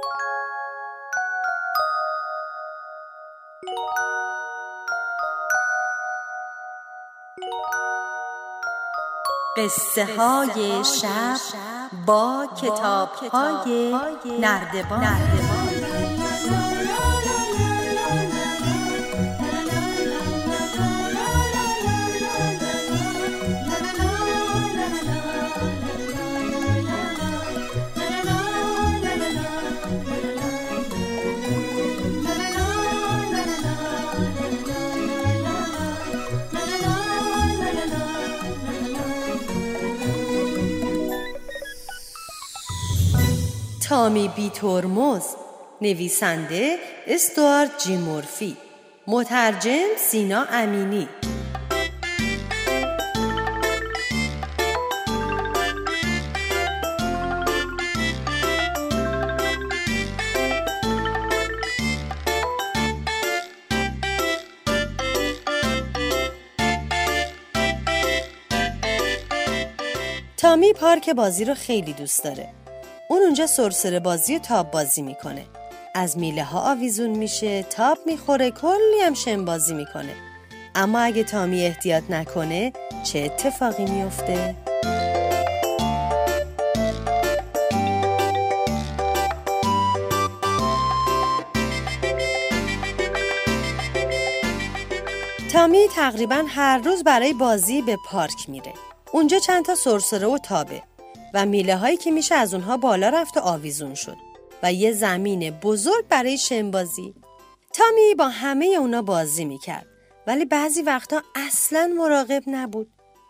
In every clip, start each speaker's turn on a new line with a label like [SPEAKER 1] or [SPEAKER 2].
[SPEAKER 1] قصه های شب با کتاب های نردبان. تامی بی ترمز، نویسنده استوارت جی مورفی، مترجم سینا امینی. تامی پارک بازی رو خیلی دوست داره. اونجا سرسره بازی و تاب بازی میکنه. از میله ها آویزون میشه، تاب میخوره، کلی هم شن بازی میکنه. اما اگه تامی احتیاط نکنه چه اتفاقی میفته؟ تامی تقریبا هر روز برای بازی به پارک میره. اونجا چند تا سرسره و تابه و میله هایی که میشه از اونها بالا رفت و آویزون شد و یه زمین بزرگ برای شنبازی. تامی با همه اونا بازی میکرد ولی بعضی وقتا اصلاً مراقب نبود.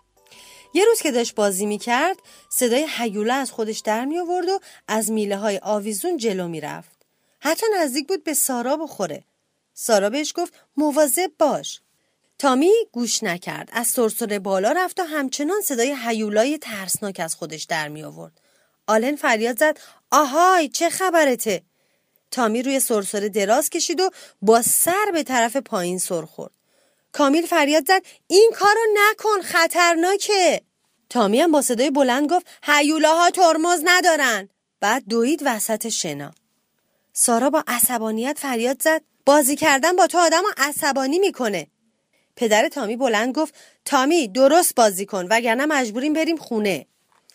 [SPEAKER 1] یه روز که داشت بازی میکرد صدای هیوله از خودش در می آورد و از میله های آویزون جلو میرفت. حتی نزدیک بود به سارا بخوره. سارا بهش گفت مواظب باش. تامی گوش نکرد، از سرسره بالا رفت و همچنان صدای هیولای ترسناک از خودش در می آورد. آلن فریاد زد آهای چه خبرته؟ تامی روی سرسره دراز کشید و با سر به طرف پایین سر خورد. کامیل فریاد زد این کارو نکن، خطرناکه. تامی هم با صدای بلند گفت هیولاها ترمز ندارن. بعد دوید وسط شنا. سارا با عصبانیت فریاد زد بازی کردن با تو آدمو عصبانی میکنه. پدر تامی بلند گفت تامی درست بازی کن وگرنه مجبوریم بریم خونه.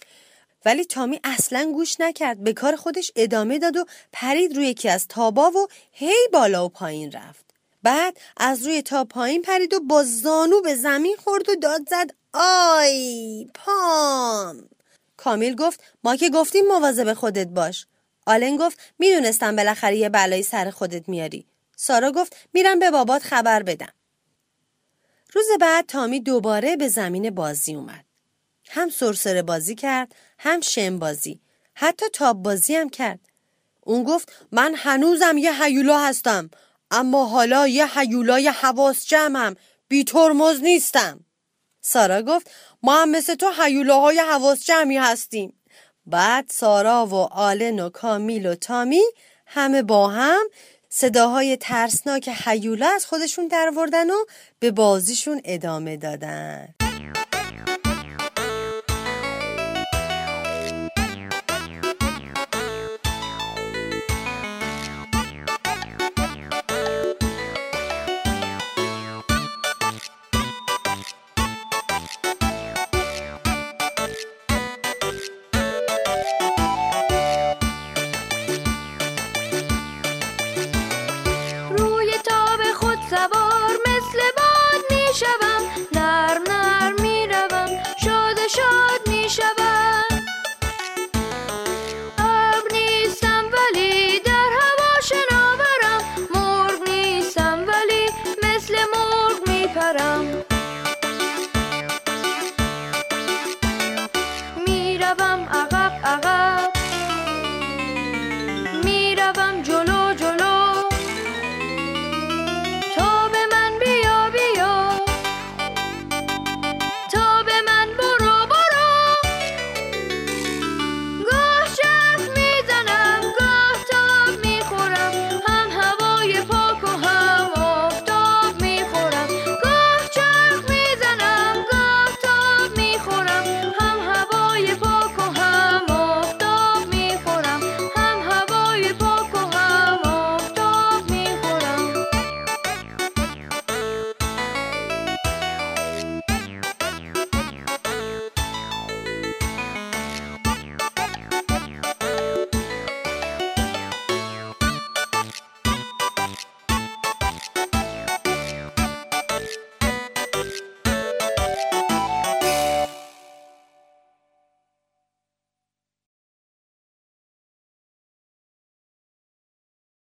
[SPEAKER 1] ولی تامی اصلاً گوش نکرد، به کار خودش ادامه داد و پرید روی یکی از تابا و هی بالا و پایین رفت. بعد از روی تاب پایین پرید و با زانو به زمین خورد و داد زد آی پام. کامیل گفت ما که گفتیم مواظب خودت باش. آلن گفت میدونستم بالاخره یه بلایی سر خودت میاری. سارا گفت میرم به بابات خبر بدم. روز بعد تامی دوباره به زمین بازی اومد. هم سرسره بازی کرد، هم شن بازی، حتی تاب بازی هم کرد. اون گفت من هنوزم یه هیولا هستم، اما حالا یه هیولای حواس جمعم، بی ترمز نیستم. سارا گفت ما هم مثل تو هیولاهای حواس جمعی هستیم. بعد سارا و آلن و کامیل و تامی همه با هم صداهای ترسناک هیولا از خودشون در آوردن و به بازیشون ادامه دادن.